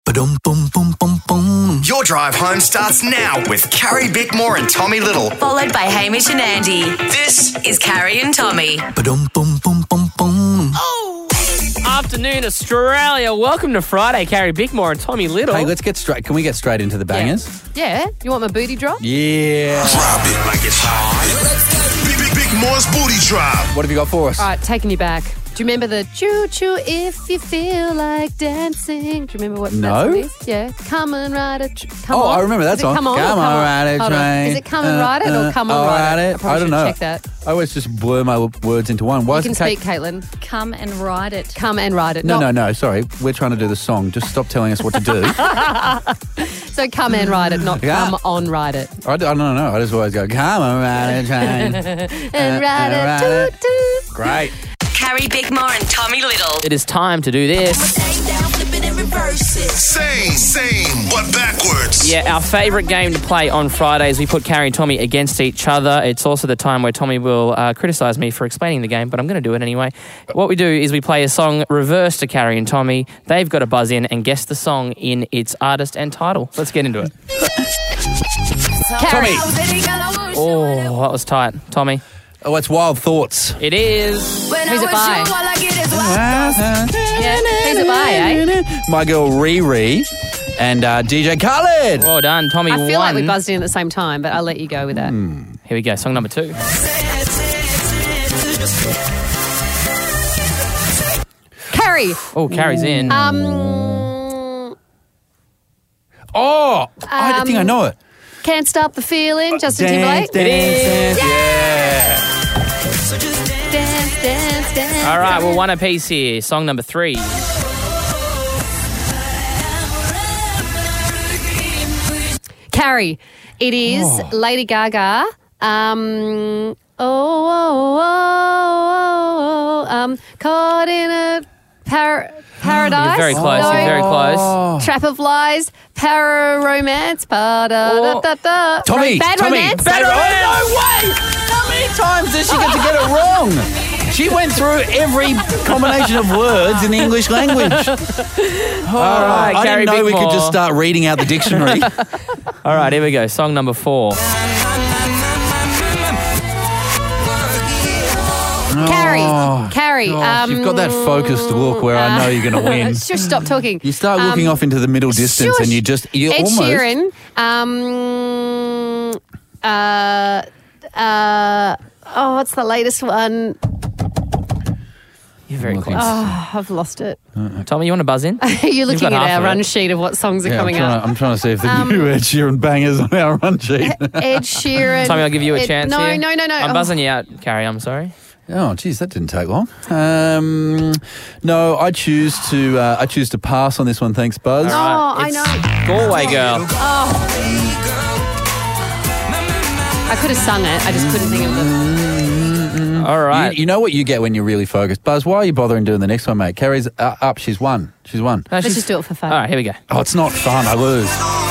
Ba-dum, boom, boom, boom, boom. Your drive home starts now with Carrie Bickmore and Tommy Little. Followed by Hamish and Andy. This is Carrie and Tommy. Ba-dum, boom, boom, boom, boom. Afternoon, Australia. Welcome to Friday. Carrie Bickmore and Tommy Little. Hey, let's get straight. Can we get straight into the bangers? Yeah. You want my booty drop? Yeah. Drop it like it's hot. Bickmore's booty drop. What have you got for us? All right, taking you back. Do you remember the choo-choo if you feel like dancing? Do you remember what that song is? Yeah. Come and ride a come on. I remember that Is it song. Come on. Come or on, ride a Hold on. train. Is it come and ride it or come on, ride it? I probably I don't should know. check that. I always just blur my words into one. Why You is can it speak, Caitlin. Come and ride it. Come and ride it. No. Sorry, we're trying to do the song. Just stop telling us what to do. So come and ride it, not Yeah. come on, ride it. I don't know. I just always go, come on, ride a train. And ride it, toot-toot. Great. Carrie Bickmore and Tommy Little. It is time to do this. Same, but backwards. Yeah, our favourite game to play on Fridays. We put Carrie and Tommy against each other. It's also the time where Tommy will criticise me for explaining the game, but I'm going to do it anyway. What we do is we play a song reverse to Carrie and Tommy. They've got to buzz in and guess the song in its artist and title. Let's get into it. Carrie. Oh, that was tight. Tommy. Oh, it's Wild Thoughts. It is. Who's it by? Yeah. Who's it by, eh? My girl Riri and DJ Khaled. Well done, Tommy. I feel like we won. buzzed in at the same time, but I'll let you go with that. Here we go, song number 2. Carrie. Oh, Carrie's in. Oh, I think I know it. Can't Stop the Feeling, Justin Dance, Timberlake. dance, dance. Yeah. Dance. All right, well, one apiece here. Song number 3. Carrie. It is Lady Gaga. Caught in a paradise. You're very close. No. You're very close. Trap of Lies, Para Romance, ba-da-da-da-da. Tommy, Bad Tommy. Romance. Bad Romance. No way. How many times does she get to get it wrong? She went through every combination of words in the English language. All right, I Carrie didn't know we could Bickmore. just start reading out the dictionary. All right, here we go. Song number 4. Carrie. You've got that focused look where I know you're going to win. Just stop talking. You start looking off into the middle distance shush. and you Ed almost... Sheeran. What's the latest one? You're very Looking- close. Oh, I've lost it. Tommy, you want to buzz in? You're looking got at half our of it. run sheet of what songs are Yeah, coming up. I'm trying to see if the new Ed Sheeran bangers on our run sheet. Ed Sheeran. Tommy, I'll give you a chance No. here. No. I'm buzzing you out, Carrie. I'm sorry. Oh, geez, that didn't take long. No, I choose to pass on this one. Thanks, Buzz. All Oh, right, I it's know. Galway Girl. I could have sung it. I just couldn't think of the... All right. You know what you get when you're really focused. Buzz, why are you bothering doing the next one, mate? Carrie's up. She's won. No, Let's she's- just do it for fun. All right, here we go. Oh, it's not fun. I lose.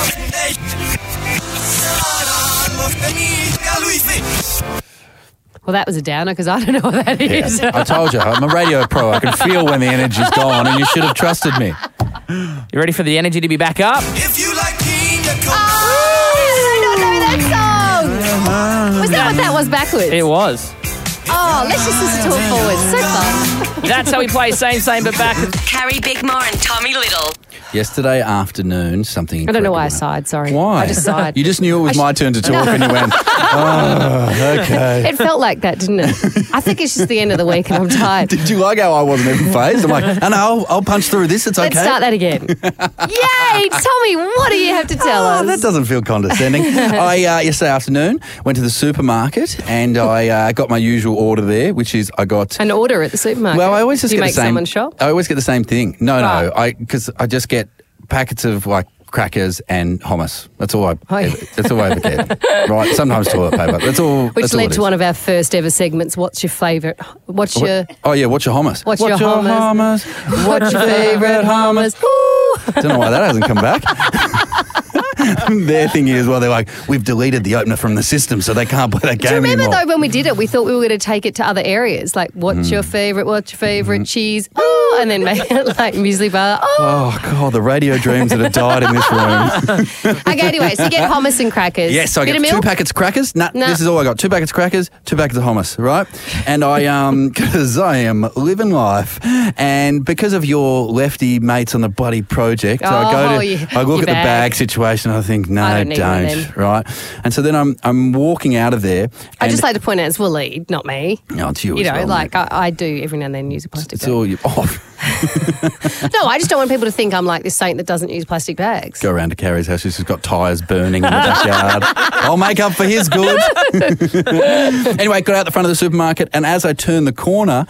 Well, that was a downer because I don't know what that is. I told you. I'm a radio pro. I can feel when the energy's gone, and you should have trusted me. You ready for the energy to be back up? If you like pina I don't know that song. Was that what that was backwards? It was. Oh, let's just listen to it forward. So fun. That's how we play same, but back. Carrie Bickmore and Tommy Little. Yesterday afternoon, something I don't know why I incredible sighed, sorry. Why? I just sighed. You just knew it was my turn to talk, and you went, oh, okay. It felt like that, didn't it? I think it's just the end of the week and I'm tired. Did you like how I wasn't even phased? I'm like, no, I'll punch through this. It's okay. Let's start that again. Yay! Tommy, what do you have to tell us? That doesn't feel condescending. I yesterday afternoon went to the supermarket and I got my usual order there, which is I got. An order at the supermarket. Well, I always just do you get make the same. someone shop? I always get the same thing. No, Right. because I just get packets of like crackers and hummus. That's all That's all I ever get. Right. Sometimes toilet paper. That's all. Which that's all led it to is. one of our first ever segments. What's your favourite? What's your Oh yeah, what's your hummus? What's your hummus? What's your favourite hummus? Ooh. Don't know why that hasn't come back. their thing is, well, they're like, we've deleted the opener from the system, so they can't play that game Do you remember, anymore. though, when we did it, we thought we were going to take it to other areas, like, what's your favourite cheese? Oh, and then make it like Muesli Bar. Oh. Oh, God, the radio dreams that have died in this room. Okay, anyway, so you get hummus and crackers. Yes, I Bit get of 2 milk? packets of crackers. Nah, No. this is all I got. 2 packets of crackers, 2 packets of hummus, right? And because I am living life, and because of your lefty mates on the bloody project, I Oh, look your at the bag. bag situation, I think, no, I don't need one of them. right? And so then I'm walking out of there. I'd and- just like to point out it's Waleed, not me. No, it's you You as know, well, like mate. I do every now and then use a plastic It's bag. all you. Oh, No, I just don't want people to think I'm like this saint that doesn't use plastic bags. go around to Carrie's house. She's just got tyres burning in the backyard. I'll make up for his good. Anyway, got out the front of the supermarket, and as I turned the corner,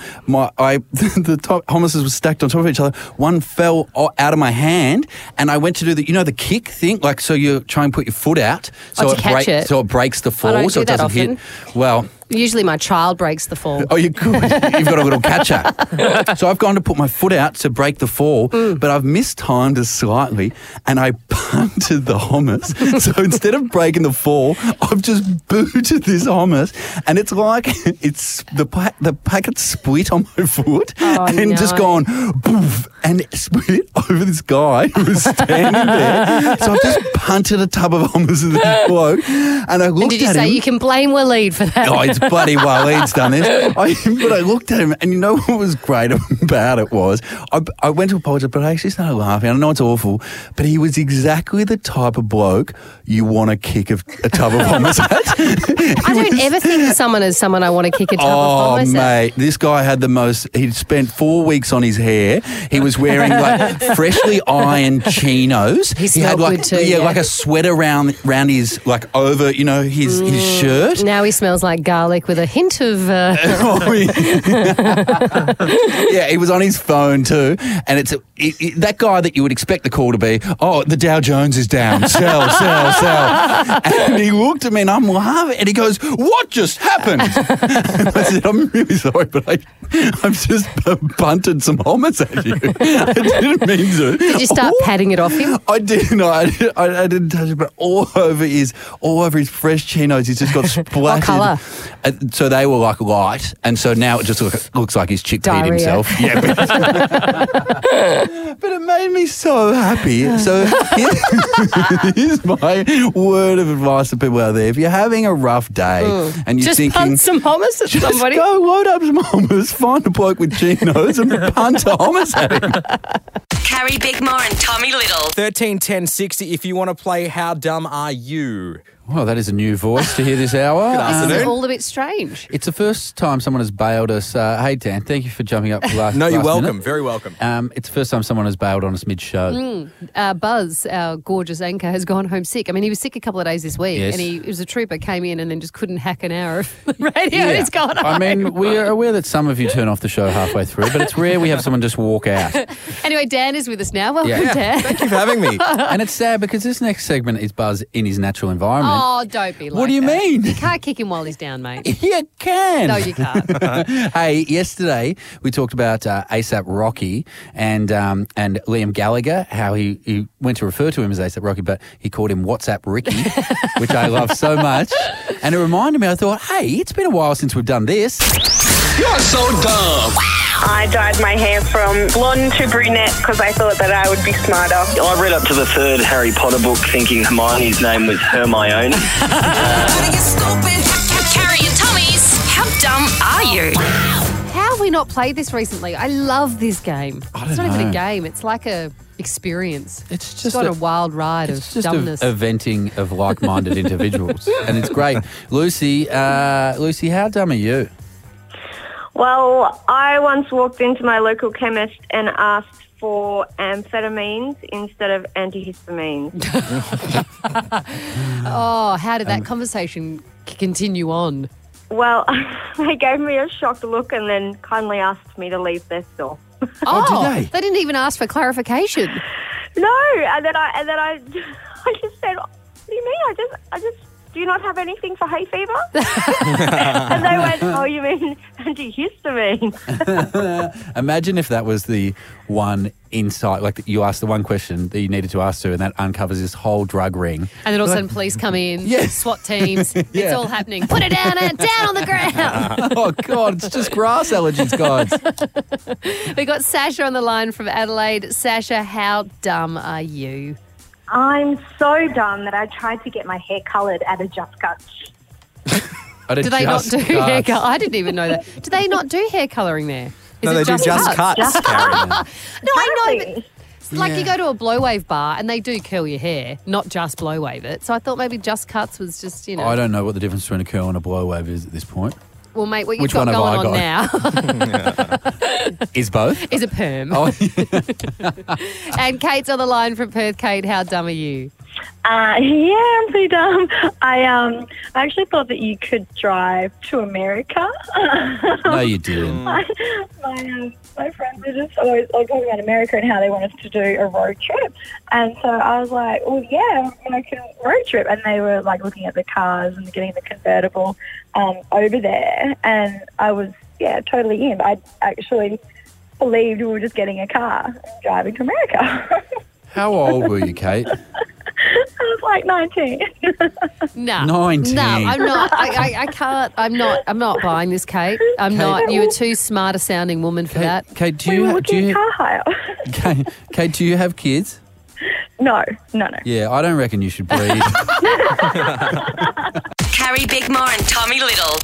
the top hummuses were stacked on top of each other. One fell out of my hand, and I went to do the kick thing, like so you try and put your foot out, so to catch it. so it breaks the fall, don't so do it that doesn't hit. Well. Usually my child breaks the fall. Oh, you could. You've got a little catcher. So I've gone to put my foot out to break the fall, but I've mistimed it slightly, and I punted the hummus. So instead of breaking the fall, I've just booted this hummus, and it's like the packet split on my foot, and just gone poof, and it split over this guy who was standing there. So I've just punted a tub of hummus at this bloke, and I looked And did you at say him. you can blame Waleed for that? Oh, it's bloody Waleed's done this. But I looked at him, and you know what was great about it was, I went to apologise, but I actually started laughing. I know it's awful, but he was exactly the type of bloke you want to kick a tub of hummus at. I don't ever think of someone as someone I want to kick a tub of hummus at. Mate, this guy had the most. He'd spent 4 weeks on his hair. He was wearing like freshly ironed chinos. He had smelled like good too, yeah, yeah. like a sweater around his like over his shirt. Now he smells like garlic with a hint of... Oh, yeah, he was on his phone too, and it's that guy that you would expect the call to be. Oh, the Dow Jones is down. Sell. And he looked at me, and I'm laughing, and he goes, "What just happened?" And I said, "I'm really sorry, but I've just bunted some hummus at you. I didn't mean to." Did you start patting it off him? I did not. I didn't touch it, but all over his fresh chinos, he's just got splattered. What colour? So they were like light, and so now it just looks like he's chickpeed Diarrhea. himself. Yeah, but it made me so happy. So here's my word of advice to people out there: if you're having a rough day and you're Just thinking, punt some hummus at just somebody. go load up some hummus, find a bloke with chinos, and punt a hummus at him. Carrie Bickmore and Tommy Little. 13 10 60 if you want to play How Dumb Are You? Well, that is a new voice to hear this hour. This is all a bit strange. It's the first time someone has bailed us. Hey, Dan, thank you for jumping up last No, you're last welcome. minute. Very welcome. It's the first time someone has bailed on us mid-show. Buzz, our gorgeous anchor, has gone home sick. I mean, he was sick a couple of days this week, Yes. and he was a trooper, came in and then just couldn't hack an hour of radio. And he's gone home. I mean, we are aware that some of you turn off the show halfway through, but it's rare we have someone just walk out. Anyway, Dan is with us now. Welcome, Yeah. Dan. Thank you for having me. And it's sad because this next segment is Buzz in his natural environment. Oh, don't be like What do you that. mean? You can't kick him while he's down, mate. You can. No, you can't. Hey, yesterday we talked about ASAP Rocky and Liam Gallagher, how he went to refer to him as ASAP Rocky, but he called him WhatsApp Ricky, which I love so much. And it reminded me, I thought, hey, it's been a while since we've done this. You're so dumb. I dyed my hair from blonde to brunette because I thought that I would be smarter. I read up to the third Harry Potter book thinking Hermione's name was Hermione. Carrie and Tommy's How Dumb Are You? How have we not played this recently? I love this game. don't It's not even know. a game. It's like a experience. It's It's just got a wild ride of It's just dumbness. a venting of like-minded individuals, and it's great. Lucy, how dumb are you? Well, I once walked into my local chemist and asked for amphetamines instead of antihistamines. Oh, how did that conversation continue on? Well, they gave me a shocked look and then kindly asked me to leave their store. Oh, did they? didn't even ask for clarification. No, and then I just said, "What do you mean? I just do you not have anything for hay fever? And they went, oh, you mean antihistamine? Imagine if that was the one insight, like you asked the one question that you needed to ask to, and that uncovers this whole drug ring. And then all of a sudden police come in, SWAT teams, Yeah. it's all happening. Put it down on the ground. Oh, God, it's just grass allergies, guys. We got Sasha on the line from Adelaide. Sasha, how dumb are you? I'm so dumb that I tried to get my hair coloured at a Just Cuts. Do they not do hair colour? I didn't even know that. Do they not do hair colouring there? No, they do just cuts, Karen. No, I know, but it's like you go to a blow wave bar and they do curl your hair, not just blow wave it. So I thought maybe Just Cuts was just, I don't know what the difference between a curl and a blow wave is at this point. Well, mate, what you've Which got one have going I on got? now Is both? is a perm. Oh, And Kate's on the line from Perth. Kate, how dumb are you? Yeah, I'm pretty dumb. I actually thought that you could drive to America. no, you didn't. My friends are just always talking about America and how they want us to do a road trip. And so I was like, well, yeah, I can road trip. And they were like looking at the cars and getting the convertible over there. And I was, totally in. I actually believed we were just getting a car and driving to America. How old were you, Kate? I was like 19. No. 19. No, I'm not. I can't. I'm not buying this, Kate. I'm not. You're too smart a sounding woman for that. Kate, do We were you looking at car hire. Kate, do you have kids? No. Yeah, I don't reckon you should breed. Carrie Bickmore and Tommy Little.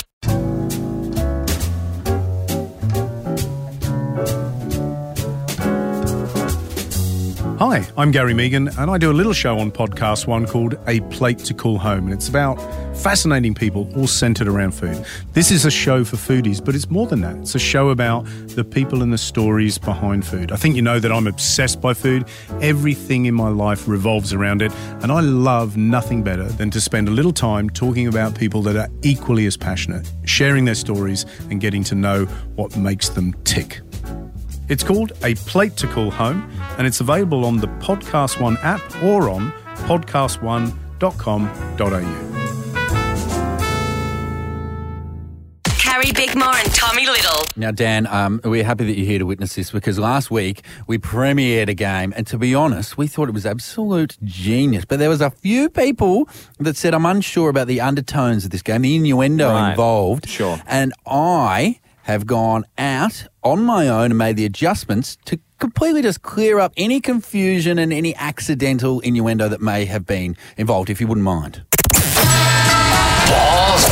Hi, I'm Gary Megan, and I do a little show on Podcast One called A Plate to Call Home, and it's about fascinating people all centred around food. This is a show for foodies, but it's more than that. It's a show about the people and the stories behind food. I think you know that I'm obsessed by food. Everything in my life revolves around it, and I love nothing better than to spend a little time talking about people that are equally as passionate, sharing their stories and getting to know what makes them tick. It's called A Plate to Call Home, and it's available on the Podcast One app or on podcastone.com.au. Carrie Bickmore and Tommy Little. Now, Dan, we're happy that you're here to witness this because last week we premiered a game, and to be honest, we thought it was absolute genius. But there was a few people that said, I'm unsure about the undertones of this game, the innuendo involved. Sure. And I have gone out on my own and made the adjustments to completely just clear up any confusion and any accidental innuendo that may have been involved, if you wouldn't mind. Balls.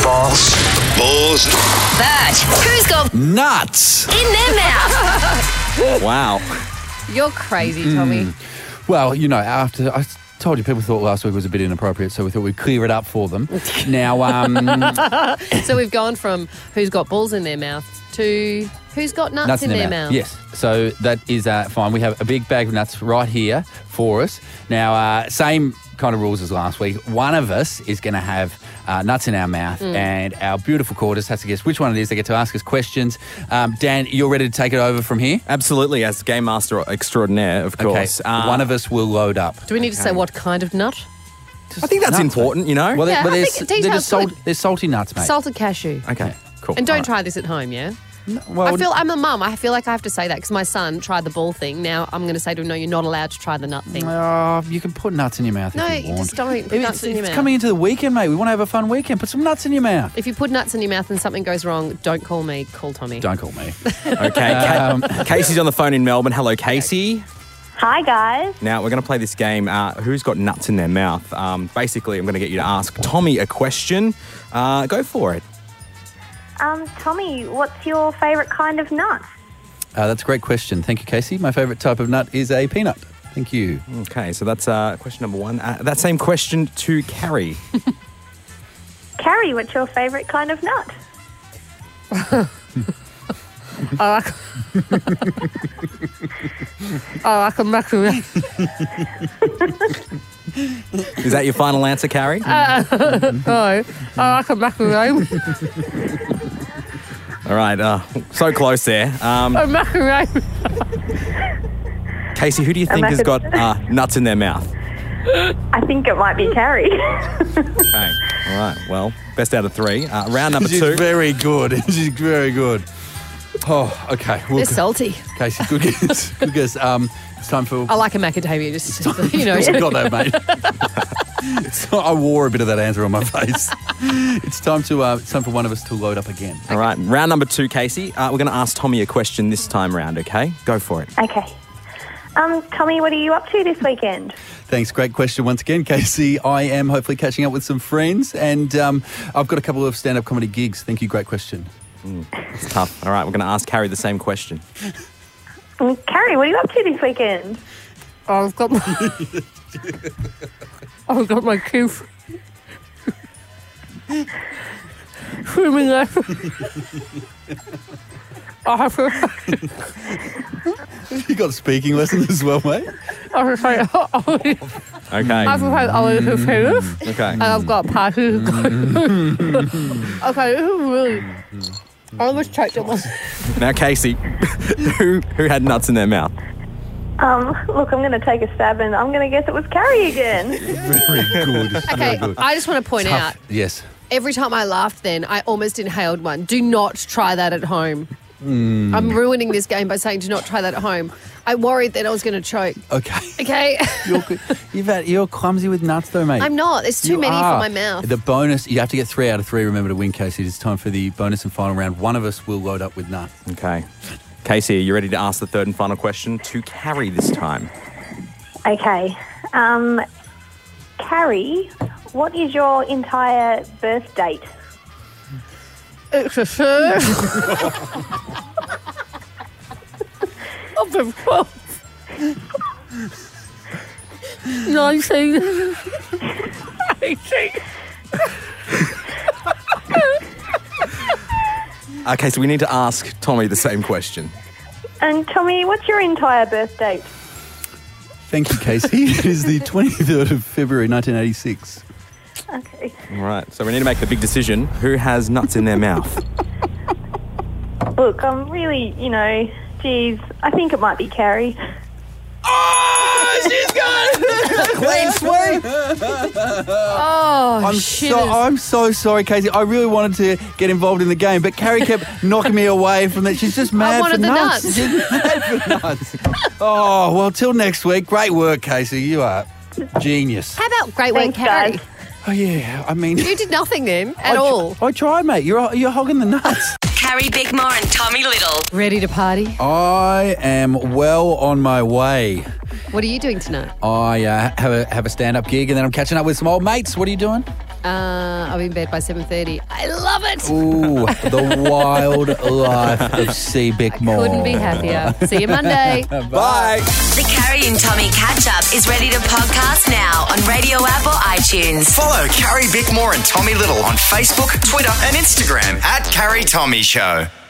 But who's got Nuts! in their mouth? Wow. You're crazy, Tommy. Well, you know, after I told you people thought last week was a bit inappropriate, so we thought we'd clear it up for them. Now, So we've gone from who's got balls in their mouth to who's got nuts in their mouth. Yes, so that is fine. We have a big bag of nuts right here for us. Now, same kind of rules as last week. One of us is going to have nuts in our mouth, and our beautiful Cordis has to guess which one it is. They get to ask us questions. Dan, you're ready to take it over from here? Absolutely, as Game Master extraordinaire, of course. Okay, one of us will load up. Do we need to say what kind of nut? I think that's Nuts, important, you know? Well, Yeah, I they're think details good. they're salty nuts, mate. Salted cashew. Okay, cool. And don't All right. try this at home, yeah? Well, I'm a mum. I feel like I have to say that because my son tried the ball thing. Now I'm going to say to him, no, you're not allowed to try the nut thing. you can put nuts in your mouth No, if you you want. just don't put nuts in your It's mouth. coming into the weekend, mate. We want to have a fun weekend. Put some nuts in your mouth. If you put nuts in your mouth and something goes wrong, don't call me, call Tommy. Don't call me. Okay, Casey's on the phone in Melbourne. Hello, Casey. Hi, guys. Now, we're going to play this game, Who's Got Nuts in Their Mouth? Basically, I'm going to get you to ask Tommy a question. Go for it. Tommy, what's your favourite kind of nut? That's a great question. Thank you, Casey. My favourite type of nut is a peanut. Thank you. Okay, so that's question number one. That same question to Carrie. Carrie, what's your favourite kind of nut? I like a macaroni. Is that your final answer, Carrie? No, I like a macaroni. All right, so close there. A macaroni. Casey, who do you think has got nuts in their mouth? I think it might be Carrie. Okay. All right, well, best out of 3. Round number 2. She's very good. She's very good. Oh, okay. Well, They're salty. Casey, good guess. Good guess. It's time for... I like a macadamia, just, you know. You got that, mate. I wore a bit of that answer on my face. It's time for one of us to load up again. All right, round number 2, Casey. We're going to ask Tommy a question this time round, okay? Go for it. Okay. Tommy, what are you up to this weekend? Thanks. Great question once again, Casey. I am hopefully catching up with some friends, and I've got a couple of stand-up comedy gigs. Thank you. Great question. It's tough. All right, we're going to ask Carrie the same question. Carrie, what are you up to this weekend? I've got my kids swimming lesson. I have to. You got speaking lessons as well, mate? I have to say, Okay. I have to say, I was a tennis. Okay. And I've got parties. Okay, this is really. I almost choked on myself. Now, Casey, who had nuts in their mouth? Look, I'm going to take a stab and I'm going to guess it was Carrie again. Very good. Okay, Very good. I just want to point out, Yes. every time I laughed then, I almost inhaled one. Do not try that at home. I'm ruining this game by saying do not try that at home. I worried that I was going to choke. Okay. Okay? You're clumsy with nuts though, mate. I'm not. There's too many for my mouth. The bonus, you have to get 3 out of 3, remember, to win, Casey. It's time for the bonus and final round. One of us will load up with nuts. Okay. Casey, are you ready to ask the third and final question to Carrie this time? Okay. Carrie, what is your entire birth date? It's a third of the 12th. 19. 18. Okay, so we need to ask Tommy the same question. And Tommy, what's your entire birth date? Thank you, Casey. It is the 23rd of February, 1986. Okay. All right, so we need to make the big decision. Who has nuts in their mouth? Look, I'm really, geez, I think it might be Carrie. Oh, she's got it! Clean sweep! Oh, I'm so sorry, Casey. I really wanted to get involved in the game, but Carrie kept knocking me away from that. She's just mad wanted for the nuts. nuts. She's mad for nuts. Oh, well, till next week. Great work, Casey. You are genius. How about great work, Thanks, Carrie? guys. Oh, yeah. I mean... You did nothing then, at all. I tried, mate. You're hogging the nuts. Carrie Bickmore and Tommy Little. Ready to party? I am well on my way. What are you doing tonight? I have a stand-up gig, and then I'm catching up with some old mates. What are you doing? I'll be in bed by 7:30. I love it. Ooh, the wild life of C. Bickmore. Couldn't be happier. See you Monday. Bye. The Carrie and Tommy catch-up is ready to podcast now on Radio app or iTunes. Follow Carrie Bickmore and Tommy Little on Facebook, Twitter, and Instagram @Carrie Tommy Show.